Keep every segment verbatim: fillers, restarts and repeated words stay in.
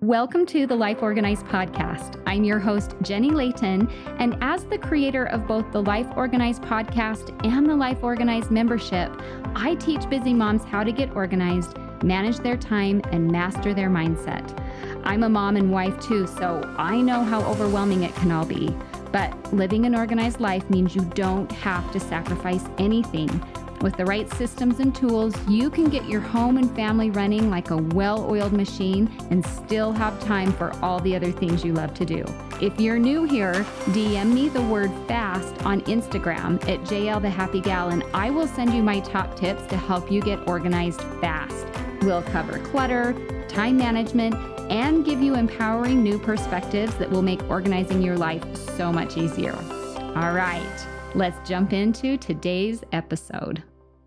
Welcome to the Life Organized podcast. I'm your host, Jenny Layton, and as the creator of both the Life Organized podcast and the Life Organized membership, I teach busy moms how to get organized, manage their time, and master their mindset. I'm a mom and wife too, so I know how overwhelming it can all be. But living an organized life means you don't have to sacrifice anything. With the right systems and tools, you can get your home and family running like a well-oiled machine and still have time for all the other things you love to do. If you're new here, D M me the word FAST on Instagram at J L the Happy Gal, and I will send you my top tips to help you get organized fast. We'll cover clutter, time management, and give you empowering new perspectives that will make organizing your life so much easier. All right, let's jump into today's episode.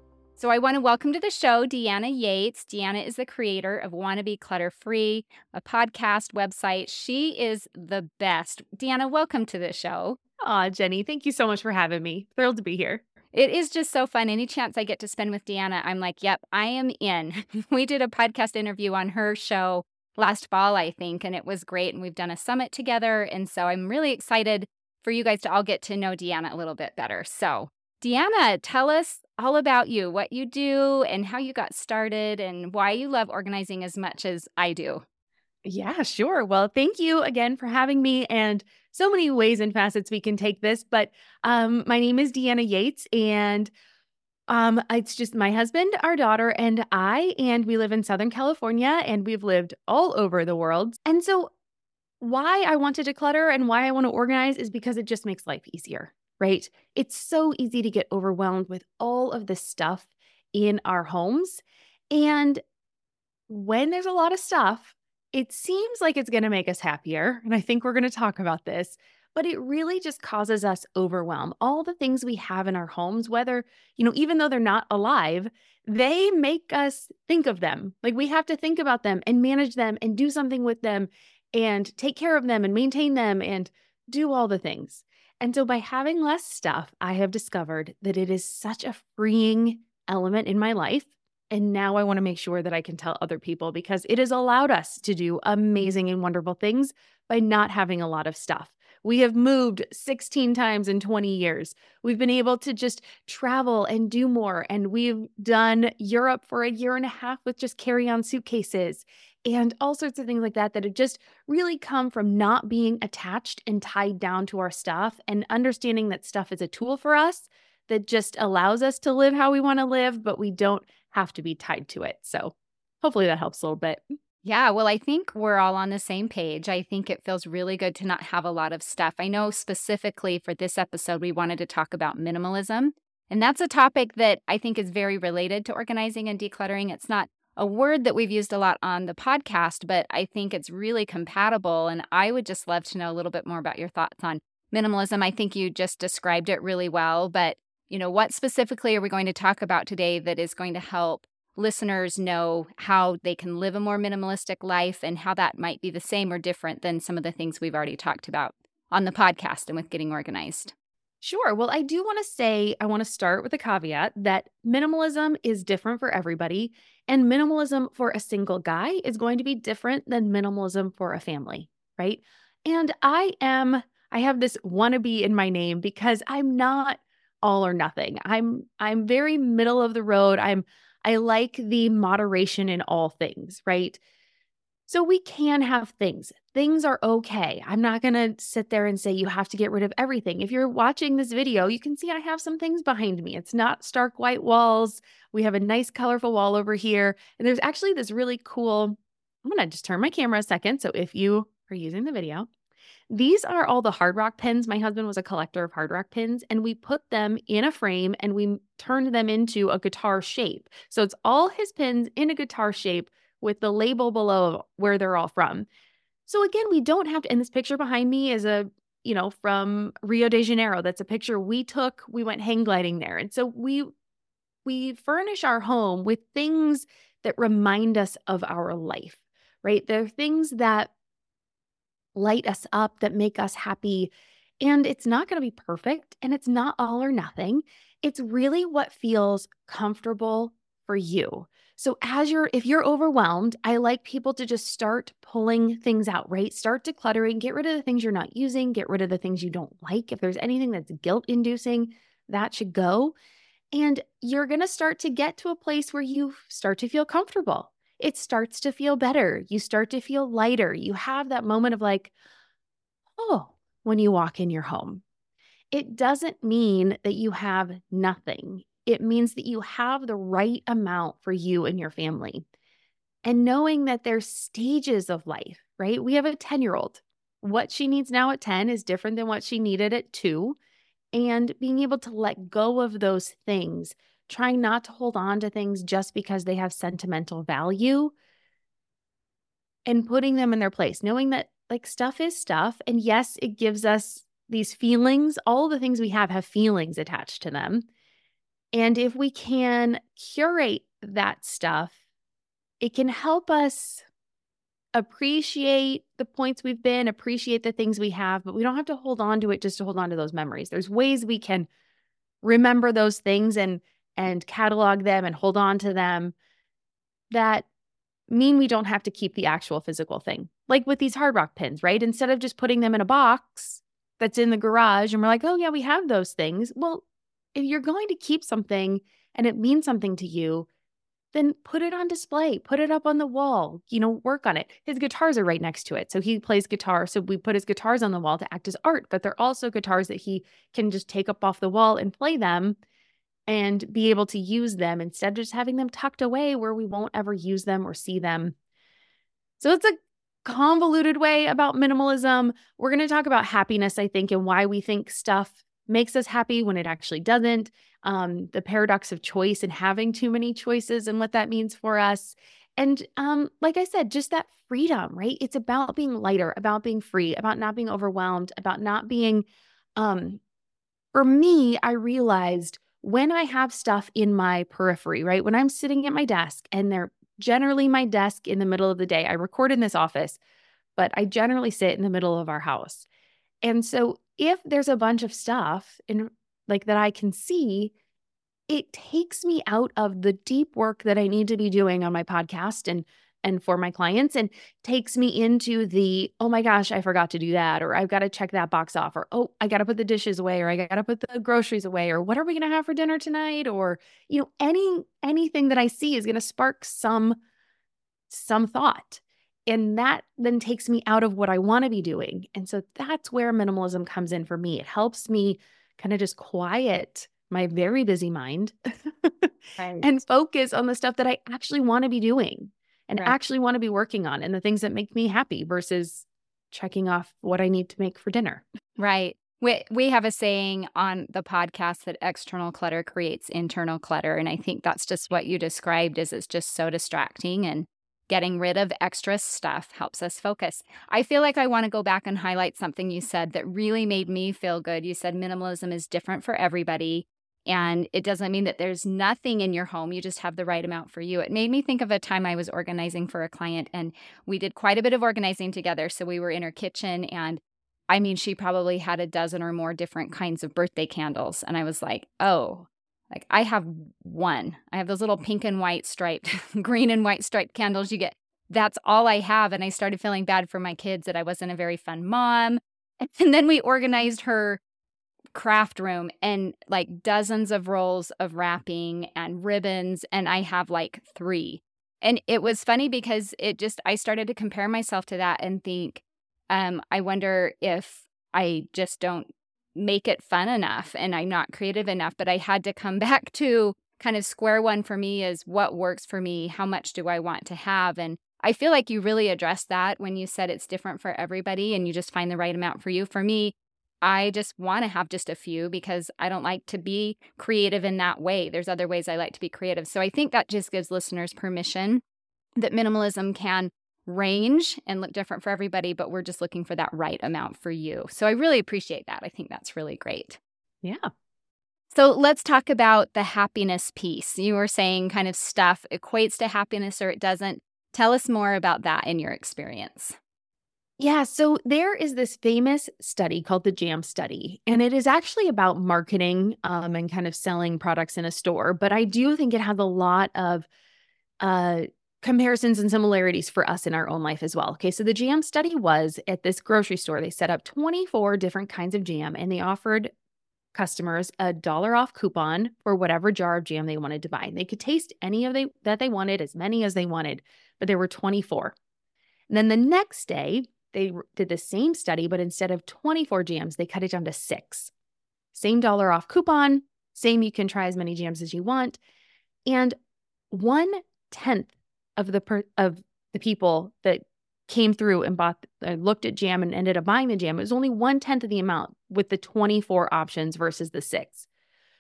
So I want to welcome to the show Deanna Yates. Deanna is the creator of Wanna Be Clutter Free, a podcast website. She is the best. Deanna, welcome to the show. Aw, Jenny, thank you so much for having me. Thrilled to be here. It is just so fun. Any chance I get to spend with Deanna, I'm like, yep, I am in. We did a podcast interview on her show last fall, I think, and it was great. And we've done a summit together. And so I'm really excited for you guys to all get to know Deanna a little bit better. So Deanna, tell us all about you, what you do and how you got started and why you love organizing as much as I do. Yeah, sure. Well, thank you again for having me, and so many ways and facets we can take this. But um, my name is Deanna Yates, and um, it's just my husband, our daughter, and I, and we live in Southern California, and we've lived all over the world. And so why I want to declutter and why I want to organize is because it just makes life easier, right? It's so easy to get overwhelmed with all of this stuff in our homes. And when there's a lot of stuff, it seems like it's going to make us happier. And I think we're going to talk about this, but it really just causes us overwhelm. All the things we have in our homes, whether, you know, even though they're not alive, they make us think of them. Like we have to think about them and manage them and do something with them and take care of them and maintain them and do all the things. And so by having less stuff, I have discovered that it is such a freeing element in my life. And now I want to make sure that I can tell other people because it has allowed us to do amazing and wonderful things by not having a lot of stuff. We have moved sixteen times in twenty years. We've been able to just travel and do more. And we've done Europe for a year and a half with just carry-on suitcases and all sorts of things like that that have just really come from not being attached and tied down to our stuff and understanding that stuff is a tool for us that just allows us to live how we want to live, but we don't have to be tied to it. So hopefully that helps a little bit. Yeah, well, I think we're all on the same page. I think it feels really good to not have a lot of stuff. I know specifically for this episode, we wanted to talk about minimalism. And that's a topic that I think is very related to organizing and decluttering. It's not a word that we've used a lot on the podcast, but I think it's really compatible. And I would just love to know a little bit more about your thoughts on minimalism. I think you just described it really well, but you know, what specifically are we going to talk about today that is going to help listeners know how they can live a more minimalistic life and how that might be the same or different than some of the things we've already talked about on the podcast and with getting organized? Sure. Well, I do want to say, I want to start with a caveat that minimalism is different for everybody, and minimalism for a single guy is going to be different than minimalism for a family, right? And I am, I have this wannabe in my name because I'm not all or nothing. I'm I'm very middle of the road. I'm I like the moderation in all things, right? So we can have things. Things are okay. I'm not going to sit there and say you have to get rid of everything. If you're watching this video, you can see I have some things behind me. It's not stark white walls. We have a nice colorful wall over here. And there's actually this really cool, I'm going to just turn my camera a second. So if you are using the video, these are all the Hard Rock pins. My husband was a collector of Hard Rock pins, and we put them in a frame and we turned them into a guitar shape. So it's all his pins in a guitar shape with the label below where they're all from. So again, we don't have to, and this picture behind me is a, you know, from Rio de Janeiro. That's a picture we took. We went hang gliding there. And so we, we furnish our home with things that remind us of our life, right? They're things that light us up, that make us happy. And it's not going to be perfect, and it's not all or nothing. It's really what feels comfortable for you. So as you're, if you're overwhelmed, I like people to just start pulling things out, right? Start decluttering, get rid of the things you're not using, get rid of the things you don't like. If there's anything that's guilt inducing, that should go. And you're going to start to get to a place where you start to feel comfortable. It starts to feel better. You start to feel lighter. You have that moment of like, oh, when you walk in your home. It doesn't mean that you have nothing. It means that you have the right amount for you and your family. And knowing that there's stages of life, right? We have a ten-year-old. What she needs now at ten is different than what she needed at two. And being able to let go of those things, trying not to hold on to things just because they have sentimental value, and putting them in their place, knowing that like stuff is stuff. And yes, it gives us these feelings. All the things we have have feelings attached to them. And if we can curate that stuff, it can help us appreciate the points we've been, appreciate the things we have, but we don't have to hold on to it just to hold on to those memories. There's ways we can remember those things and and catalog them and hold on to them that mean we don't have to keep the actual physical thing. Like with these Hard Rock pins, right? Instead of just putting them in a box that's in the garage and we're like, oh yeah, we have those things. Well, if you're going to keep something and it means something to you, then put it on display, put it up on the wall, you know, work on it. His guitars are right next to it. So he plays guitar. So we put his guitars on the wall to act as art, but they're also guitars that he can just take up off the wall and play them and be able to use them instead of just having them tucked away where we won't ever use them or see them. So it's a convoluted way about minimalism. We're going to talk about happiness, I think, and why we think stuff makes us happy when it actually doesn't. Um, the paradox of choice and having too many choices and what that means for us. And um, like I said, just that freedom, right? It's about being lighter, about being free, about not being overwhelmed, about not being, um, for me, I realized when I have stuff in my periphery, right? When I'm sitting at my desk and they're generally my desk in the middle of the day, I record in this office, but I generally sit in the middle of our house. And so if there's a bunch of stuff in like that I can see, it takes me out of the deep work that I need to be doing on my podcast and and for my clients, and takes me into the, oh my gosh, I forgot to do that, or I've got to check that box off, or oh, I got to put the dishes away, or I got to put the groceries away, or what are we going to have for dinner tonight? Or, you know, any anything that I see is going to spark some some thought. And that then takes me out of what I want to be doing. And so that's where minimalism comes in for me. It helps me kind of just quiet my very busy mind Right. and focus on the stuff that I actually want to be doing and Right. actually want to be working on and the things that make me happy versus checking off what I need to make for dinner. Right. We we have a saying on the podcast that external clutter creates internal clutter. And I think that's just what you described, is it's just so distracting, and getting rid of extra stuff helps us focus. I feel like I want to go back and highlight something you said that really made me feel good. You said minimalism is different for everybody. And it doesn't mean that there's nothing in your home. You just have the right amount for you. It made me think of a time I was organizing for a client, and we did quite a bit of organizing together. So we were in her kitchen, and I mean, she probably had a dozen or more different kinds of birthday candles. And I was like, oh, like I have one. I have those little pink and white striped, green and white striped candles you get. That's all I have. And I started feeling bad for my kids that I wasn't a very fun mom. And then we organized her craft room, and like dozens of rolls of wrapping and ribbons. And I have like three. And it was funny because it just, I started to compare myself to that and think, um, I wonder if I just don't make it fun enough and I'm not creative enough. But I had to come back to kind of square one for me, is what works for me? How much do I want to have? And I feel like you really addressed that when you said it's different for everybody and you just find the right amount for you. For me, I just want to have just a few because I don't like to be creative in that way. There's other ways I like to be creative. So I think that just gives listeners permission that minimalism can range and look different for everybody, but we're just looking for that right amount for you. So I really appreciate that. I think that's really great. Yeah. So let's talk about the happiness piece. You were saying kind of stuff equates to happiness or it doesn't. Tell us more about that in your experience. Yeah, so there is this famous study called the JAM study, and it is actually about marketing um, and kind of selling products in a store. But I do think it has a lot of uh, comparisons and similarities for us in our own life as well. Okay, so the jam study was at this grocery store. They set up twenty-four different kinds of jam, and they offered customers a dollar off coupon for whatever jar of jam they wanted to buy. They could taste any of they that they wanted, as many as they wanted, but there were twenty-four. And then the next day, they did the same study, but instead of twenty-four jams, they cut it down to six. Same dollar off coupon, same you can try as many jams as you want. And one tenth of the per, of the people that came through and bought, uh, looked at jam and ended up buying the jam, it was only one tenth of the amount with the twenty-four options versus the six.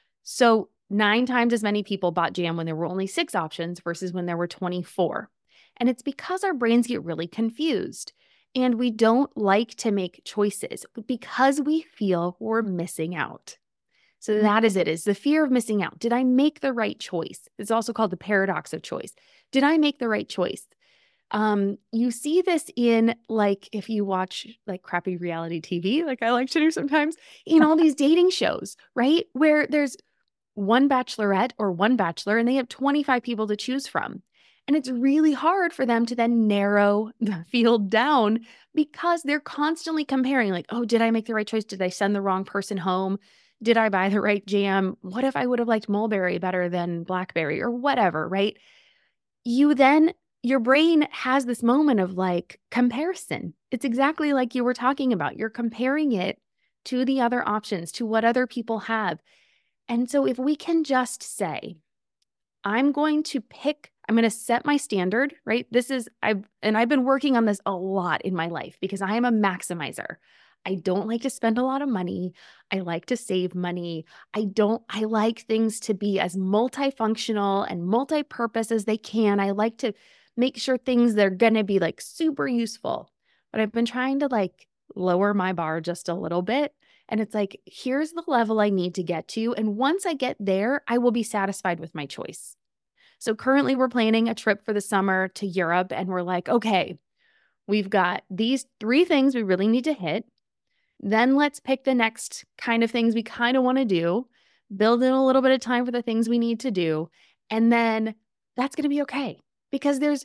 So nine times as many people bought jam when there were only six options versus when there were twenty-four. And it's because our brains get really confused and we don't like to make choices because we feel we're missing out. So that is it, is the fear of missing out. Did I make the right choice? It's also called the paradox of choice. Did I make the right choice? Um, you see this in, like, if you watch like crappy reality T V, like I like to do sometimes, in all these dating shows, right? Where there's one bachelorette or one bachelor and they have twenty-five people to choose from. And it's really hard for them to then narrow the field down because they're constantly comparing, like, oh, did I make the right choice? Did I send the wrong person home? Did I buy the right jam? What if I would have liked mulberry better than blackberry or whatever, right? You then, your brain has this moment of like comparison. It's exactly like you were talking about. You're comparing it to the other options, to what other people have. And so if we can just say, I'm going to pick, I'm going to set my standard, right? This is, I've, and I've been working on this a lot in my life because I am a maximizer. I don't like to spend a lot of money. I like to save money. I don't, I like things to be as multifunctional and multi-purpose as they can. I like to make sure things that are going to be like super useful. But I've been trying to like lower my bar just a little bit. And it's like, here's the level I need to get to. And once I get there, I will be satisfied with my choice. So currently we're planning a trip for the summer to Europe. And we're like, okay, we've got these three things we really need to hit. Then let's pick the next kind of things we kind of want to do, build in a little bit of time for the things we need to do. And then that's going to be okay because there's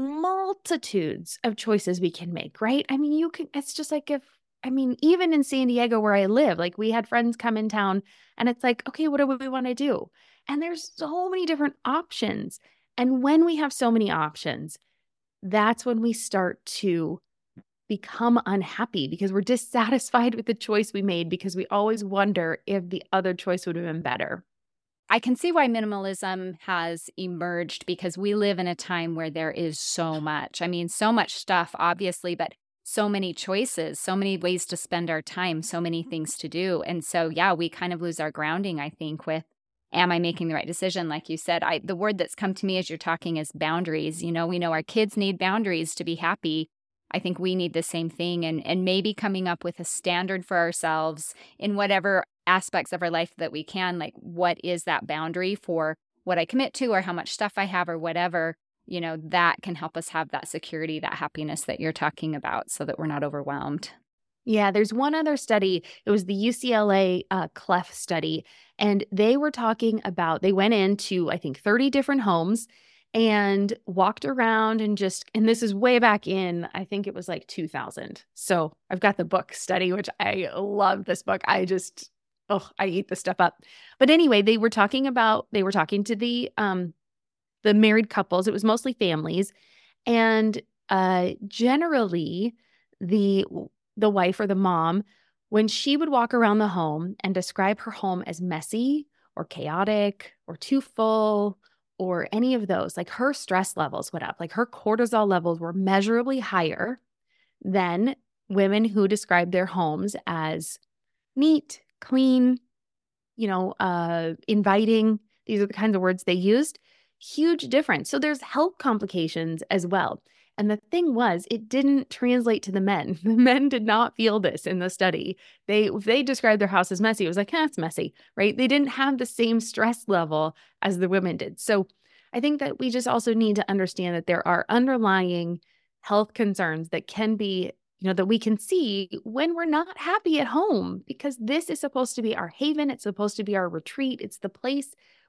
multitudes of choices we can make, right? I mean, you can, it's just like if, I mean, even in San Diego where I live, like we had friends come in town and it's like, okay, what do we want to do? And there's so many different options. And when we have so many options, that's when we start to become unhappy because we're dissatisfied with the choice we made because we always wonder if the other choice would have been better. I can see why minimalism has emerged because we live in a time where there is so much. I mean, so much stuff, obviously, but so many choices, so many ways to spend our time, so many things to do. And so, yeah, we kind of lose our grounding, I think, with, am I making the right decision? Like you said, I the word that's come to me as you're talking is boundaries. You know, we know our kids need boundaries to be happy. I think we need the same thing, and and maybe coming up with a standard for ourselves in whatever aspects of our life that we can, like what is that boundary for what I commit to or how much stuff I have or whatever, you know, that can help us have that security, that happiness that you're talking about so that we're not overwhelmed. Yeah, there's one other study. It was the U C L A uh, C L E F study, and they were talking about, they went into, I think, thirty different homes and walked around and just, and this is way back in, I think it was like two thousand. So I've got the book study, which I love this book. I just, oh, I eat this stuff up. But anyway, they were talking about, they were talking to the, um, the married couples. It was mostly families. And uh, generally the, the wife or the mom, when she would walk around the home and describe her home as messy or chaotic or too full or any of those, like her stress levels went up, like her cortisol levels were measurably higher than women who described their homes as neat, clean, you know, uh, inviting. These are the kinds of words they used. Huge difference. So there's health complications as well. And the thing was, it didn't translate to the men. The men did not feel this in the study. They, if they described their house as messy, it was like, eh, it's messy, right? They didn't have the same stress level as the women did. So I think that we just also need to understand that there are underlying health concerns that can be, you know, that we can see when we're not happy at home, because this is supposed to be our haven. It's supposed to be our retreat. It's the place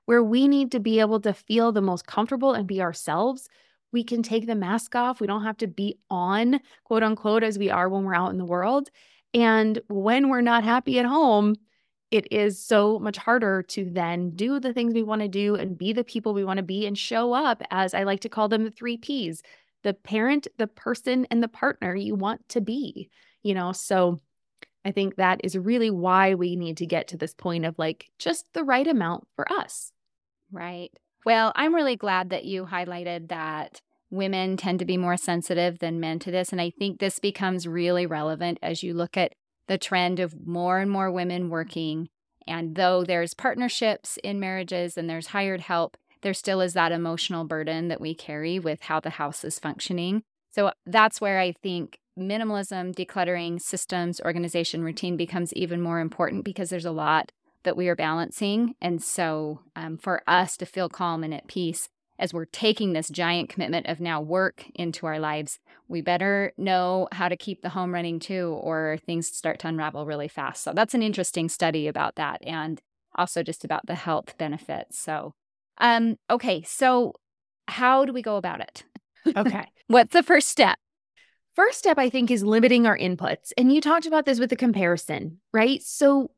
where we need to be able to feel the most comfortable and be ourselves. We can take the mask off. We don't have to be on, quote unquote, as we are when we're out in the world. And when we're not happy at home, it is so much harder to then do the things we want to do and be the people we want to be and show up as, I like to call them, the three Ps: the parent, the person, and the partner you want to be, you know? So I think that is really why we need to get to this point of like just the right amount for us. Right. Well, I'm really glad that you highlighted that women tend to be more sensitive than men to this. And I think this becomes really relevant as you look at the trend of more and more women working. And though there's partnerships in marriages and there's hired help, there still is that emotional burden that we carry with how the house is functioning. So that's where I think minimalism, decluttering, systems, organization, routine becomes even more important, because there's a lot that we are balancing. And so um, for us to feel calm and at peace as we're taking this giant commitment of now work into our lives, we better know how to keep the home running too, or things start to unravel really fast. So that's an interesting study about that, and also just about the health benefits. So, um, okay, so how do we go about it? Okay. What's the first step? First step, I think, is limiting our inputs. And you talked about this with the comparison, right? So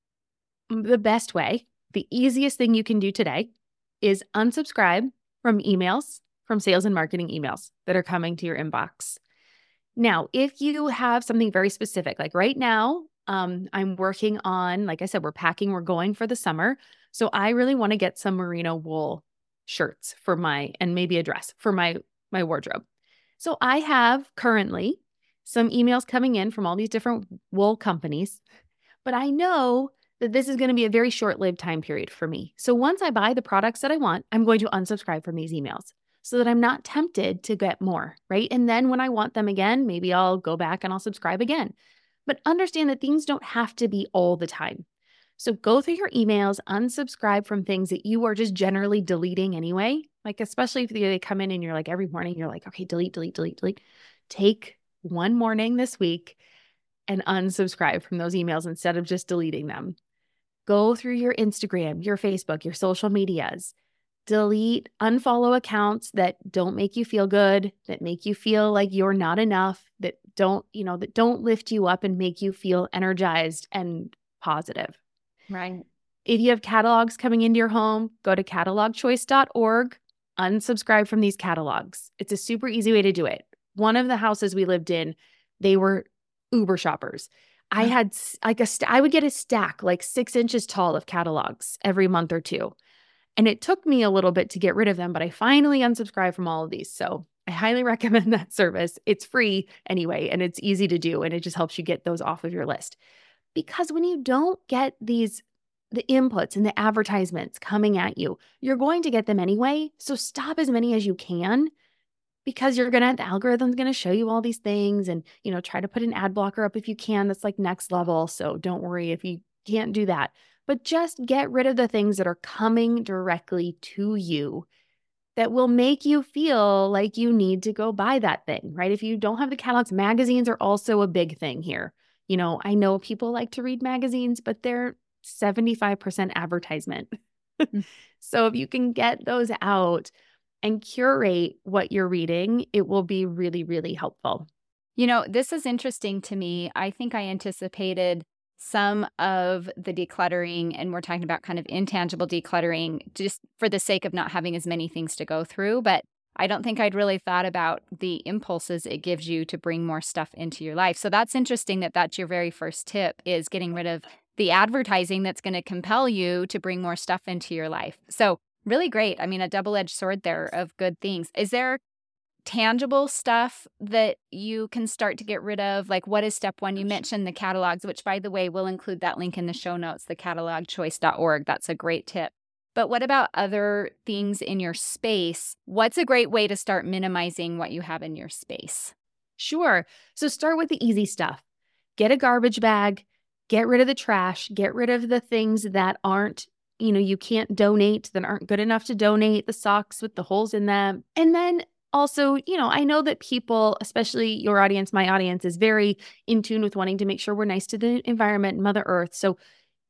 the best way, the easiest thing you can do today is unsubscribe from emails, from sales and marketing emails that are coming to your inbox. Now, if you have something very specific, like right now, um, I'm working on, like I said, we're packing, we're going for the summer. So I really want to get some merino wool shirts for my, and maybe a dress for my, my wardrobe. So I have currently some emails coming in from all these different wool companies, but I know that this is going to be a very short-lived time period for me. So once I buy the products that I want, I'm going to unsubscribe from these emails so that I'm not tempted to get more, right? And then when I want them again, maybe I'll go back and I'll subscribe again. But understand that things don't have to be all the time. So go through your emails, unsubscribe from things that you are just generally deleting anyway. Like, especially if they come in and you're like, every morning you're like, okay, delete, delete, delete, delete. Take one morning this week and unsubscribe from those emails instead of just deleting them. Go through your Instagram, your Facebook, your social medias. Delete, unfollow accounts that don't make you feel good, that make you feel like you're not enough, that don't, you know, that don't lift you up and make you feel energized and positive. Right. If you have catalogs coming into your home, go to catalog choice dot org, unsubscribe from these catalogs. It's a super easy way to do it. One of the houses we lived in, they were Uber shoppers. I had like a, st- I would get a stack like six inches tall of catalogs every month or two. And it took me a little bit to get rid of them, but I finally unsubscribed from all of these. So I highly recommend that service. It's free anyway, and it's easy to do. And it just helps you get those off of your list. Because when you don't get these, the inputs and the advertisements coming at you, you're going to get them anyway. So stop as many as you can, because you're going to, the algorithm's going to show you all these things, and, you know, try to put an ad blocker up if you can. That's like next level. So don't worry if you can't do that, but just get rid of the things that are coming directly to you that will make you feel like you need to go buy that thing, right? If you don't have the catalogs, magazines are also a big thing here. You know, I know people like to read magazines, but they're seventy-five percent advertisement. Mm. So if you can get those out and curate what you're reading, it will be really, really helpful. You know, this is interesting to me. I think I anticipated some of the decluttering, and we're talking about kind of intangible decluttering just for the sake of not having as many things to go through. But I don't think I'd really thought about the impulses it gives you to bring more stuff into your life. So that's interesting that that's your very first tip, is getting rid of the advertising that's going to compel you to bring more stuff into your life. So really great. I mean, a double-edged sword there of good things. Is there tangible stuff that you can start to get rid of? Like, what is step one? You mentioned the catalogs, which, by the way, we'll include that link in the show notes, the catalog choice dot org. That's a great tip. But what about other things in your space? What's a great way to start minimizing what you have in your space? Sure. So start with the easy stuff. Get a garbage bag, get rid of the trash, get rid of the things that aren't, you know, you can't donate, that aren't good enough to donate, the socks with the holes in them. And then also, you know, I know that people, especially your audience, my audience, is very in tune with wanting to make sure we're nice to the environment and Mother Earth. So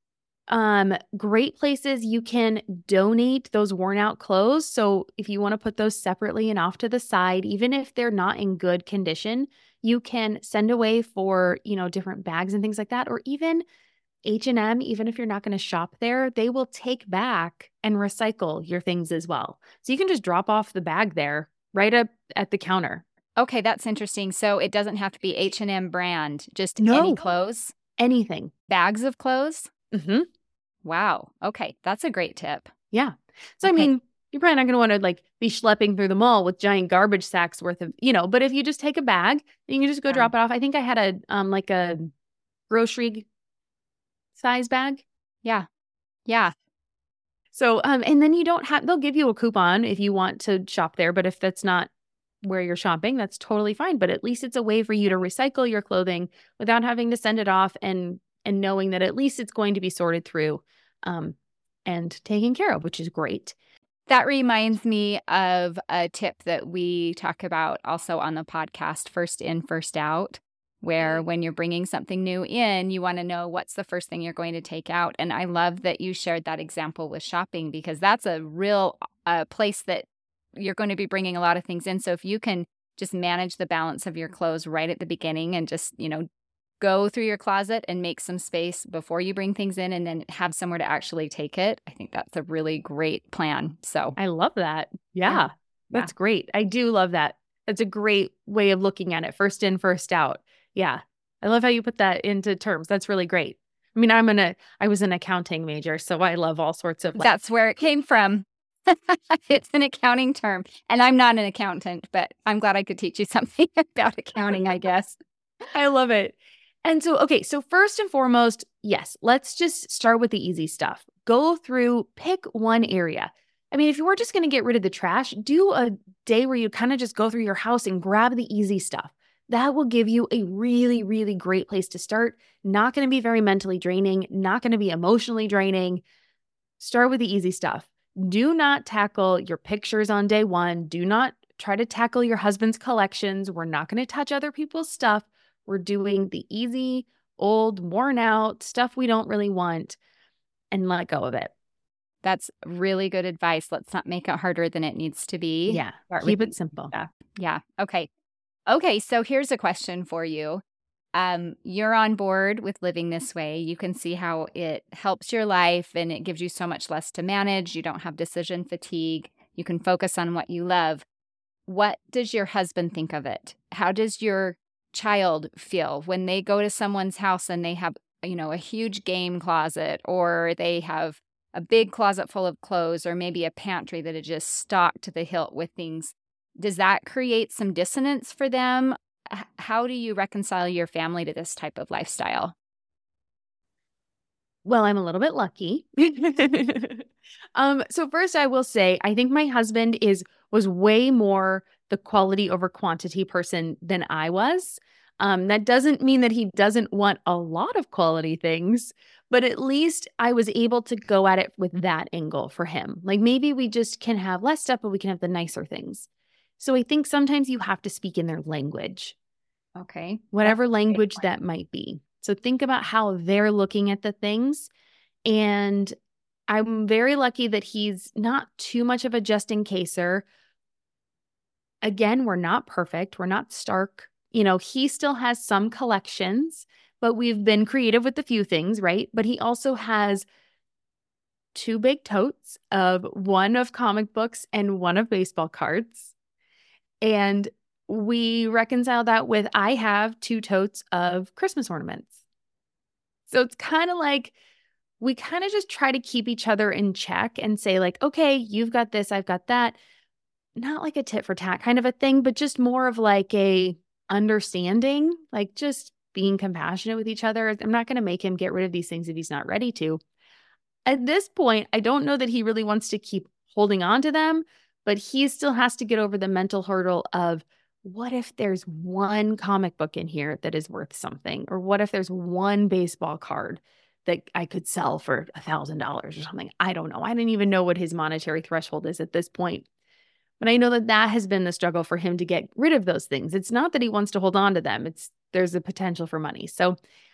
Um, great places you can donate those worn out clothes. So if you want to put those separately and off to the side, even if they're not in good condition, you can send away for, you know, different bags and things like that. Or even H and M, even if you're not going to shop there, they will take back and recycle your things as well. So you can just drop off the bag there right up at the counter. Okay, that's interesting. So it doesn't have to be H and M brand, just No. any clothes? Anything. Bags of clothes? Mm-hmm. Wow. Okay, that's a great tip. Yeah. So, Okay. I mean, you're probably not going to want to like be schlepping through the mall with giant garbage sacks worth of, you know, but if you just take a bag, you can just go Yeah. drop it off. I think I had a, um, like a grocery size bag. Yeah. Yeah. So, um, and then you don't have, they'll give you a coupon if you want to shop there. But if that's not where you're shopping, that's totally fine. But at least it's a way for you to recycle your clothing without having to send it off and, and knowing that at least it's going to be sorted through, um, and taken care of, which is great. That reminds me of a tip that we talk about also on the podcast, First In, First Out, where when you're bringing something new in, you want to know what's the first thing you're going to take out. And I love that you shared that example with shopping, because that's a real uh, place that you're going to be bringing a lot of things in. So if you can just manage the balance of your clothes right at the beginning and just, you know, go through your closet and make some space before you bring things in and then have somewhere to actually take it, I think that's a really great plan. So I love that. Yeah, Yeah. that's great. I do love that. That's a great way of looking at it. First in, first out. Yeah. I love how you put that into terms. That's really great. I mean, I'm an, I was an accounting major, so I love all sorts of like, that's where it came from. It's an accounting term. And I'm not an accountant, but I'm glad I could teach you something about accounting, I guess. I love it. And so, okay, so first and foremost, yes, let's just start with the easy stuff. Go through, pick one area. I mean, if you were just going to get rid of the trash, do a day where you kind of just go through your house and grab the easy stuff. That will give you a really, really great place to start. Not going to be very mentally draining, not going to be emotionally draining. Start with the easy stuff. Do not tackle your pictures on day one. Do not try to tackle your husband's collections. We're not going to touch other people's stuff. We're doing the easy, old, worn out stuff we don't really want and let go of it. That's really good advice. Let's not make it harder than it needs to be. Yeah. Start Keep with it simple. stuff. Yeah. Okay. Okay. So here's a question for you. Um, you're on board with living this way. You can see how it helps your life and it gives you so much less to manage. You don't have decision fatigue. You can focus on what you love. What does your husband think of it? How does your child feel when they go to someone's house and they have, you know, a huge game closet, or they have a big closet full of clothes, or maybe a pantry that is just stocked to the hilt with things? Does that create some dissonance for them? H- How do you reconcile your family to this type of lifestyle? Well, I'm a little bit lucky. um, so first I will say, I think my husband is was way more the quality over quantity person than I was. Um, that doesn't mean that he doesn't want a lot of quality things, but at least I was able to go at it with that angle for him. Like maybe we just can have less stuff, but we can have the nicer things. So I think sometimes you have to speak in their language, Okay. whatever That's a great language point. that might be. So think about how they're looking at the things. And I'm very lucky that he's not too much of a just-in-caser. Again, we're not perfect. We're not Stark. You know, he still has some collections, but we've been creative with a few things, right? But he also has two big totes of one of comic books and one of baseball cards. And we reconcile that with I have two totes of Christmas ornaments. So it's kind of like we kind of just try to keep each other in check and say like, okay, you've got this, I've got that. Not like a tit for tat kind of a thing, but just more of like a understanding, like just being compassionate with each other. I'm not going to make him get rid of these things if he's not ready to. At this point, I don't know that he really wants to keep holding on to them, but he still has to get over the mental hurdle of what if there's one comic book in here that is worth something? Or what if there's one baseball card that I could sell for a thousand dollars or something? I don't know. I don't even know what his monetary threshold is at this point. But I know that that has been the struggle for him to get rid of those things. It's not that he wants to hold on to them. It's there's a potential for money. So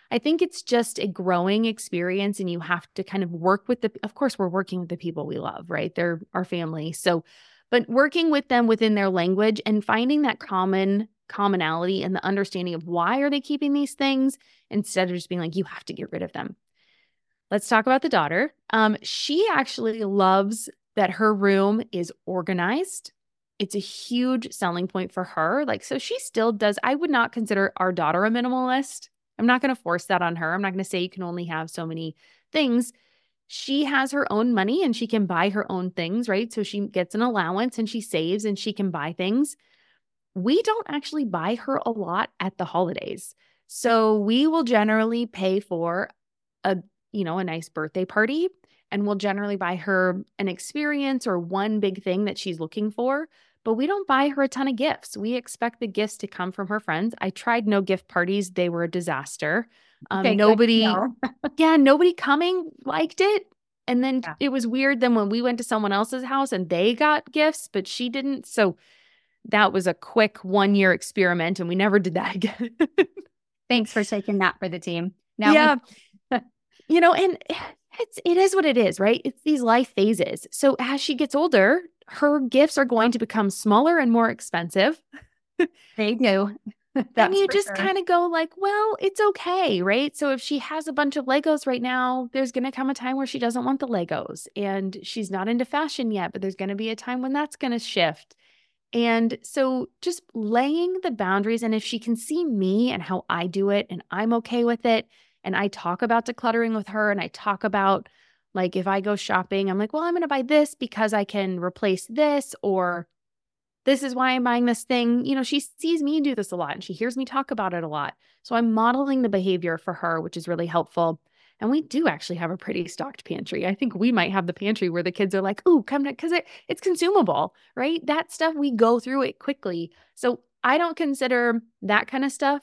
I think it's just a growing experience, and you have to kind of work with the, of course, we're working with the people we love, right? They're our family. So, but working with them within their language and finding that common commonality and the understanding of why are they keeping these things instead of just being like, you have to get rid of them. Let's talk about the daughter. Um, she actually loves that her room is organized. It's a huge selling point for her. Like, so she still does, I would not consider our daughter a minimalist. I'm not going to force that on her. I'm not going to say you can only have so many things. She has her own money and she can buy her own things, right? So she gets an allowance and she saves and she can buy things. We don't actually buy her a lot at the holidays. So we will generally pay for a, you know, a nice birthday party, and we'll generally buy her an experience or one big thing that she's looking for, but we don't buy her a ton of gifts. We expect the gifts to come from her friends. I tried no gift parties. They were a disaster. Um, Okay, good to nobody, know. yeah, nobody coming liked it. And then Yeah. it was weird then when we went to someone else's house and they got gifts, but she didn't. So that was a quick one year experiment and we never did that again. Thanks for taking that for the team. Now, Yeah. we- You know, and it's, it is what it is, right? It's these life phases. So as she gets older, her gifts are going to become smaller and more expensive. they do. And you just kind of go like, well, it's okay, right? So if she has a bunch of Legos right now, there's going to come a time where she doesn't want the Legos, and she's not into fashion yet, but there's going to be a time when that's going to shift. And so just laying the boundaries, and if she can see me and how I do it and I'm okay with it, and I talk about decluttering with her, and I talk about like if I go shopping, I'm like, well, I'm going to buy this because I can replace this, or this is why I'm buying this thing. You know, she sees me do this a lot and she hears me talk about it a lot. So I'm modeling the behavior for her, which is really helpful. And we do actually have a pretty stocked pantry. I think we might have the pantry where the kids are like, ooh, come to, because it, it's consumable, right? That stuff, we go through it quickly. So I don't consider that kind of stuff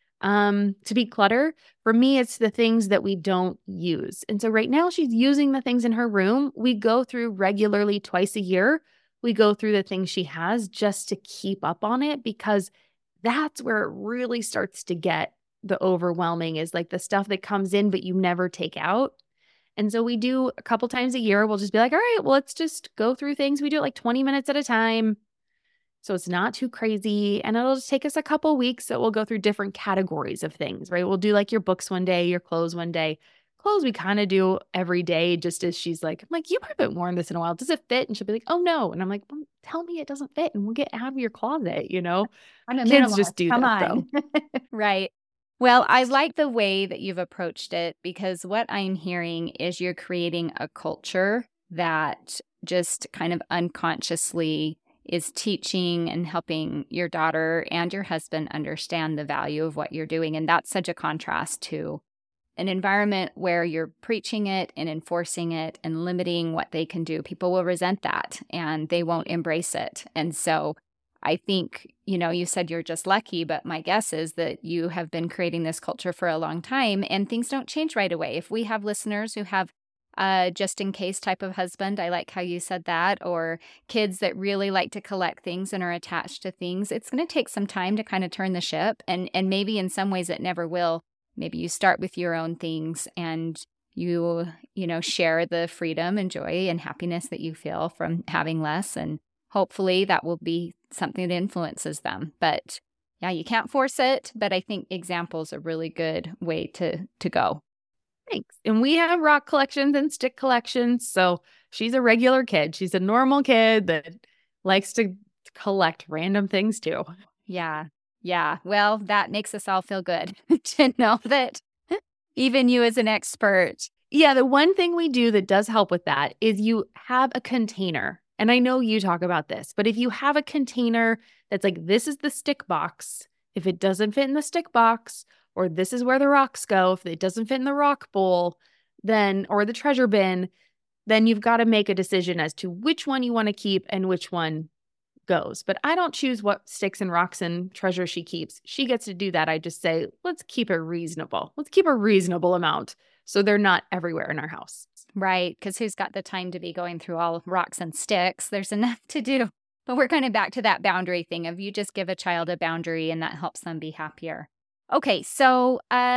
um, to be clutter. For me, it's the things that we don't use. And so right now she's using the things in her room. We go through regularly twice a year. We go through the things she has just to keep up on it, because that's where it really starts to get the overwhelming, is like the stuff that comes in, but you never take out. And so we do a couple times a year. We'll just be like, all right, well, let's just go through things. We do it like twenty minutes at a time. So it's not too crazy. And it'll just take us a couple weeks that we'll go through different categories of things, right? We'll do like your books one day, your clothes one day. Clothes we kind of do every day, just as she's like, I'm like, you haven't worn this in a while. Does it fit? And she'll be like, oh no. And I'm like, well, tell me it doesn't fit and we'll get out of your closet, you know? I'm a Kids minimalist. just do Come that on. though. Right. Well, I like the way that you've approached it, because what I'm hearing is you're creating a culture that just kind of unconsciously is teaching and helping your daughter and your husband understand the value of what you're doing. And that's such a contrast to an environment where you're preaching it and enforcing it and limiting what they can do. People will resent that and they won't embrace it. And so I think, you know, you said you're just lucky, but my guess is that you have been creating this culture for a long time and things don't change right away. If we have listeners who have a just in case type of husband, I like how you said that, or kids that really like to collect things and are attached to things, it's going to take some time to kind of turn the ship. And, and maybe in some ways it never will. Maybe you start with your own things and you, you know, share the freedom and joy and happiness that you feel from having less. And hopefully that will be something that influences them. But yeah, you can't force it. But I think example's a really good way to to go. Thanks. And we have rock collections and stick collections. So she's a regular kid. She's a normal kid that likes to collect random things too. Yeah. Yeah. Well, that makes us all feel good to know that even you as an expert. Yeah. The one thing we do that does help with that is you have a container. And I know you talk about this, but if you have a container that's like, this is the stick box, if it doesn't fit in the stick box, or this is where the rocks go, if it doesn't fit in the rock bowl, then, or the treasure bin, then you've got to make a decision as to which one you want to keep and which one goes. But I don't choose what sticks and rocks and treasure she keeps. She gets to do that. I just say, let's keep it reasonable. Let's keep a reasonable amount so they're not everywhere in our house. Right. Because who's got the time to be going through all rocks and sticks? There's enough to do. But we're kind of back to that boundary thing of you just give a child a boundary and that helps them be happier. Okay, so uh,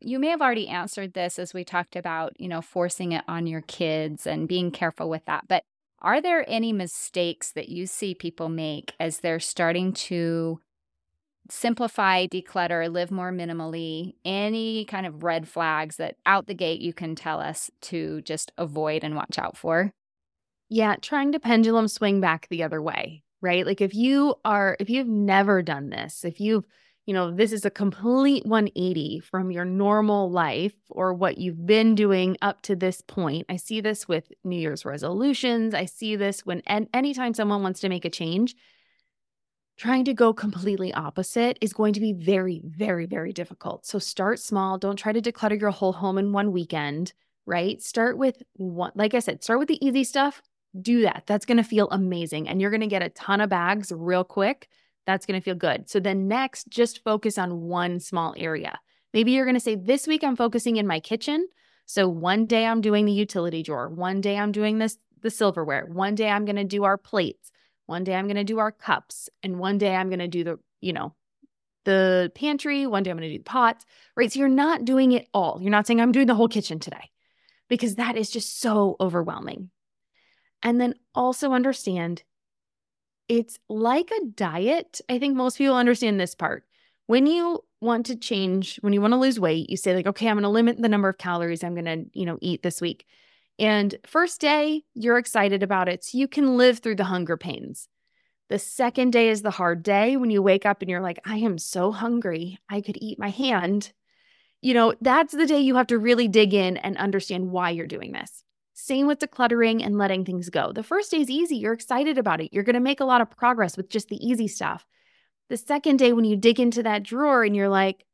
you may have already answered this as we talked about, you know, forcing it on your kids and being careful with that. But are there any mistakes that you see people make as they're starting to simplify, declutter, live more minimally? Any kind of red flags that out the gate you can tell us to just avoid and watch out for? Yeah, trying to pendulum swing back the other way, right? Like if you are, if you've never done this, if you've, you know, this is a complete one eighty from your normal life or what you've been doing up to this point. I see this with New Year's resolutions. I see this when, and anytime someone wants to make a change, trying to go completely opposite is going to be very, very, very difficult. So start small. Don't try to declutter your whole home in one weekend, right? Start with one, like I said, start with the easy stuff. Do that. That's going to feel amazing. And you're going to get a ton of bags real quick. That's going to feel good. So then next, just focus on one small area. Maybe you're going to say, this week I'm focusing in my kitchen. So one day I'm doing the utility drawer. One day I'm doing this, the silverware. One day I'm going to do our plates. One day I'm going to do our cups. And one day I'm going to do the, you know, the pantry. One day I'm going to do the pots, right? So you're not doing it all. You're not saying I'm doing the whole kitchen today because that is just so overwhelming. And then also understand it's like a diet. I think most people understand this part. When you want to change, when you want to lose weight, you say like, okay, I'm going to limit the number of calories I'm going to, you know, eat this week. And first day, you're excited about it. So you can live through the hunger pains. The second day is the hard day when you wake up and you're like, I am so hungry. I could eat my hand. You know, that's the day you have to really dig in and understand why you're doing this. Same with decluttering and letting things go. The first day is easy. You're excited about it. You're going to make a lot of progress with just the easy stuff. The second day, when you dig into that drawer and you're like,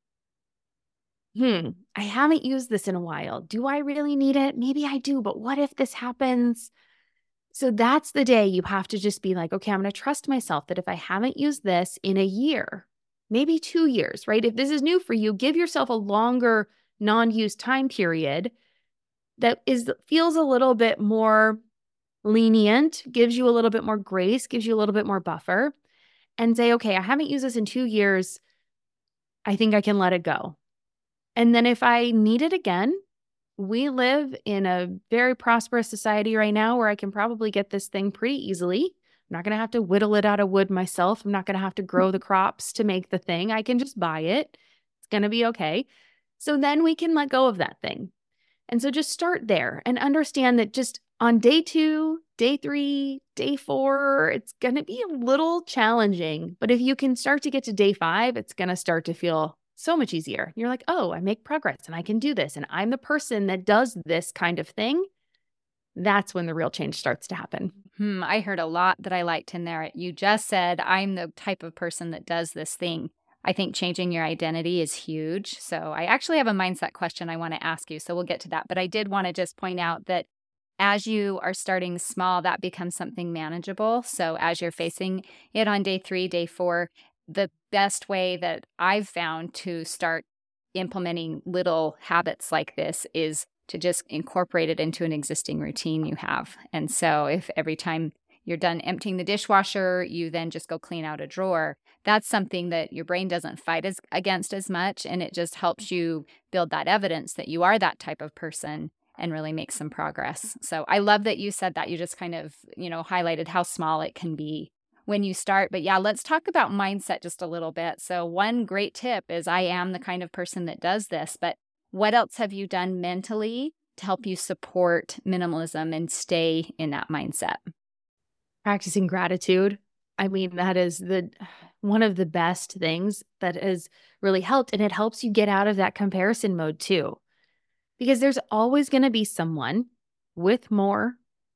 hmm, I haven't used this in a while. Do I really need it? Maybe I do, but what if this happens? So that's the day you have to just be like, okay, I'm going to trust myself that if I haven't used this in a year, maybe two years, right? If this is new for you, give yourself a longer non-use time period that is feels a little bit more lenient, gives you a little bit more grace, gives you a little bit more buffer, and say, okay, I haven't used this in two years. I think I can let it go. And then if I need it again, we live in a very prosperous society right now where I can probably get this thing pretty easily. I'm not going to have to whittle it out of wood myself. I'm not going to have to grow the crops to make the thing. I can just buy it. It's going to be okay. So then we can let go of that thing. And so just start there and understand that just on day two, day three, day four, it's going to be a little challenging. But if you can start to get to day five, it's going to start to feel so much easier. You're like, oh, I make progress and I can do this. And I'm the person that does this kind of thing. That's when the real change starts to happen. Hmm, I heard a lot that I liked in there. You just said, I'm the type of person that does this thing. I think changing your identity is huge. So I actually have a mindset question I want to ask you. So we'll get to that. But I did want to just point out that as you are starting small, that becomes something manageable. So as you're facing it on day three, day four, the best way that I've found to start implementing little habits like this is to just incorporate it into an existing routine you have. And so if every time you're done emptying the dishwasher, you then just go clean out a drawer, that's something that your brain doesn't fight as, against as much. And it just helps you build that evidence that you are that type of person and really make some progress. So I love that you said that. You just kind of, you know, highlighted how small it can be when you start. But yeah, let's talk about mindset just a little bit. So one great tip is I am the kind of person that does this, but what else have you done mentally to help you support minimalism and stay in that mindset? Practicing gratitude. I mean, that is the one of the best things that has really helped. And it helps you get out of that comparison mode too. Because there's always going to be someone with more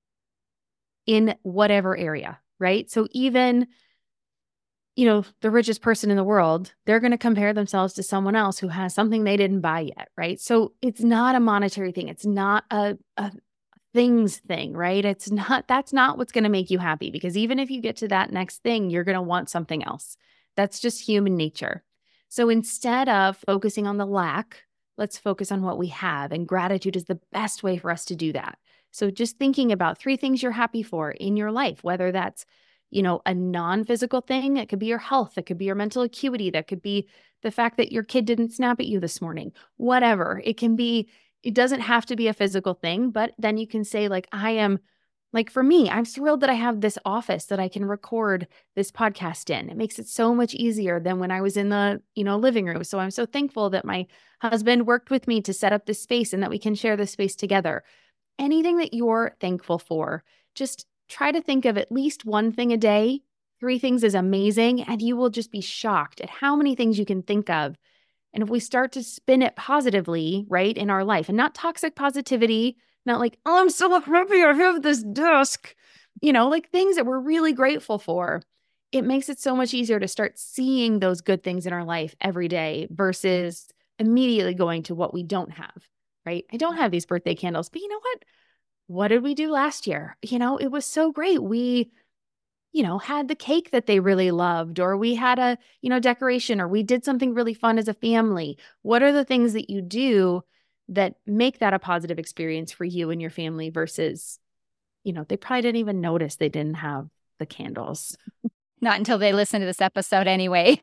in whatever area, right? So even, you know, the richest person in the world, they're going to compare themselves to someone else who has something they didn't buy yet, right? So it's not a monetary thing. It's not a, a things thing, right? It's not, that's not what's going to make you happy, because even if you get to that next thing, you're going to want something else. That's just human nature. So instead of focusing on the lack, let's focus on what we have. And gratitude is the best way for us to do that. So just thinking about three things you're happy for in your life, whether that's, you know, a non-physical thing. It could be your health. It could be your mental acuity. That could be the fact that your kid didn't snap at you this morning, whatever. It can be, it doesn't have to be a physical thing, but then you can say like, I am, like for me, I'm thrilled that I have this office that I can record this podcast in. It makes it so much easier than when I was in the, you know, living room. So I'm so thankful that my husband worked with me to set up this space and that we can share this space together. Anything that you're thankful for, just try to think of at least one thing a day. Three things is amazing, and you will just be shocked at how many things you can think of. And if we start to spin it positively, right, in our life, and not toxic positivity, not like, oh, I'm so happy I have this desk, you know, like things that we're really grateful for, it makes it so much easier to start seeing those good things in our life every day versus immediately going to what we don't have, right? I don't have these birthday candles, but you know what? What did we do last year? You know, it was so great. We you know, had the cake that they really loved, or we had a, you know, decoration, or we did something really fun as a family. What are the things that you do that make that a positive experience for you and your family versus, you know, they probably didn't even notice they didn't have the candles. Not until they listen to this episode anyway.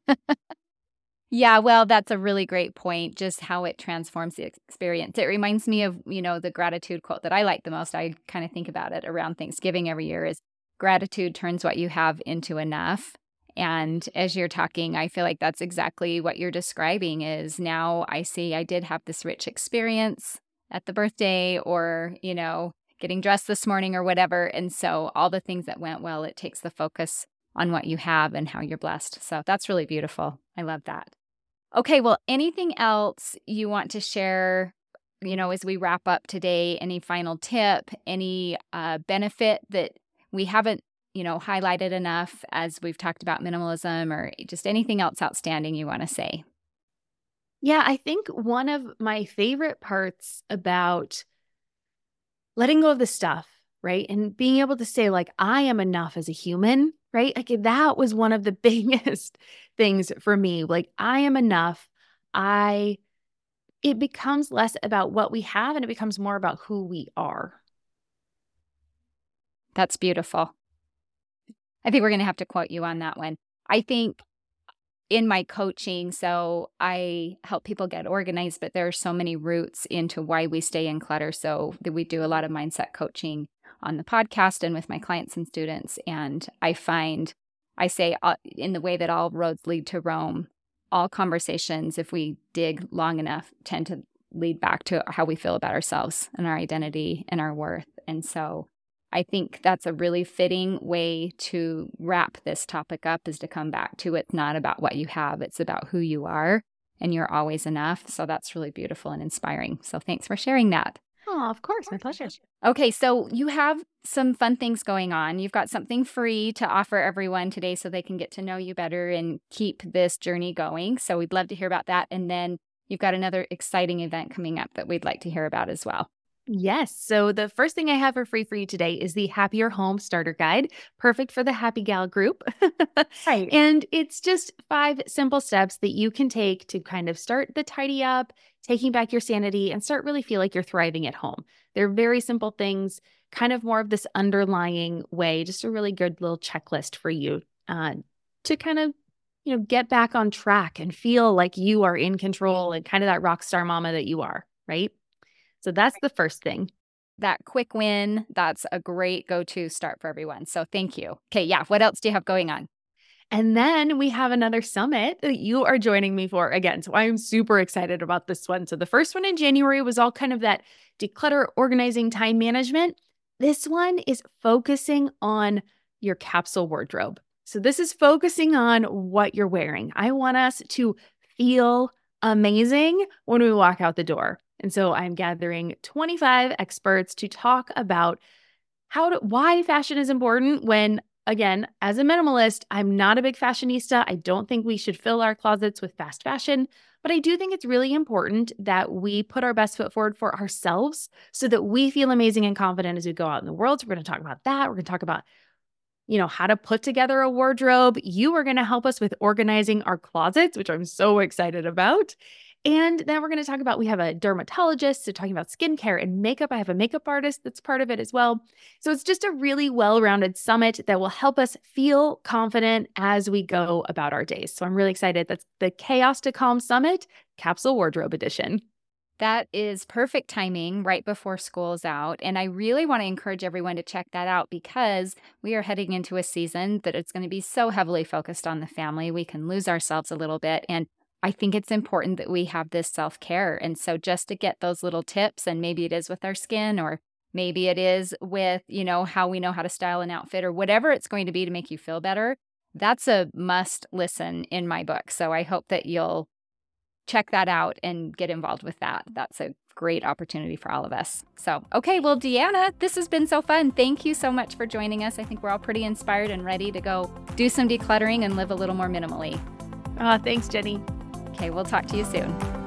Yeah, well, that's a really great point, just how it transforms the experience. It reminds me of, you know, the gratitude quote that I like the most. I kind of think about it around Thanksgiving every year is, gratitude turns what you have into enough. And as you're talking, I feel like that's exactly what you're describing is now I see I did have this rich experience at the birthday or, you know, getting dressed this morning or whatever. And so all the things that went well, it takes the focus on what you have and how you're blessed. So that's really beautiful. I love that. Okay, well, anything else you want to share, you know, as we wrap up today? Any final tip, any uh, benefit that we haven't, you know, highlighted enough as we've talked about minimalism, or just anything else outstanding you want to say? Yeah, I think one of my favorite parts about letting go of the stuff, right? And being able to say like, I am enough as a human, right? Like that was one of the biggest things for me. Like I am enough. I, it becomes less about what we have and it becomes more about who we are. That's beautiful. I think we're going to have to quote you on that one. I think in my coaching, so I help people get organized, but there are so many roots into why we stay in clutter. So that we do a lot of mindset coaching on the podcast and with my clients and students. And I find, I say uh, in the way that all roads lead to Rome, all conversations, if we dig long enough, tend to lead back to how we feel about ourselves and our identity and our worth. And so I think that's a really fitting way to wrap this topic up, is to come back to it's not about what you have, it's about who you are, and you're always enough. So that's really beautiful and inspiring. So thanks for sharing that. Oh, of course. My pleasure. Okay, so you have some fun things going on. You've got something free to offer everyone today so they can get to know you better and keep this journey going. So we'd love to hear about that. And then you've got another exciting event coming up that we'd like to hear about as well. Yes. So the first thing I have for free for you today is the Happier Home Starter Guide, perfect for the Happy Gal group. Right. And it's just five simple steps that you can take to kind of start the tidy up, taking back your sanity, and start really feel like you're thriving at home. They're very simple things, kind of more of this underlying way, just a really good little checklist for you uh, to kind of, you know, get back on track and feel like you are in control and kind of that rock star mama that you are, right? So that's the first thing. That quick win, that's a great go-to start for everyone. So thank you. Okay, yeah. What else do you have going on? And then we have another summit that you are joining me for again. So I'm super excited about this one. So the first one in January was all kind of that declutter, organizing, time management. This one is focusing on your capsule wardrobe. So this is focusing on what you're wearing. I want us to feel amazing when we walk out the door. And so I'm gathering twenty-five experts to talk about how to, why fashion is important when, again, as a minimalist, I'm not a big fashionista. I don't think we should fill our closets with fast fashion, but I do think it's really important that we put our best foot forward for ourselves so that we feel amazing and confident as we go out in the world. So we're going to talk about that. We're going to talk about, you know, how to put together a wardrobe. You are going to help us with organizing our closets, which I'm so excited about. And then we're going to talk about, we have a dermatologist, so talking about skincare and makeup. I have a makeup artist that's part of it as well. So it's just a really well-rounded summit that will help us feel confident as we go about our days. So I'm really excited. That's the Chaos to Calm Summit, Capsule Wardrobe Edition. That is perfect timing right before school's out. And I really want to encourage everyone to check that out because we are heading into a season that it's going to be so heavily focused on the family. We can lose ourselves a little bit. And I think it's important that we have this self-care. And so just to get those little tips, and maybe it is with our skin, or maybe it is with, you know, how we know how to style an outfit, or whatever it's going to be to make you feel better, that's a must listen in my book. So I hope that you'll check that out and get involved with that. That's a great opportunity for all of us. So, okay, well, Deanna, this has been so fun. Thank you so much for joining us. I think we're all pretty inspired and ready to go do some decluttering and live a little more minimally. Uh, thanks, Jenny. Okay, we'll talk to you soon.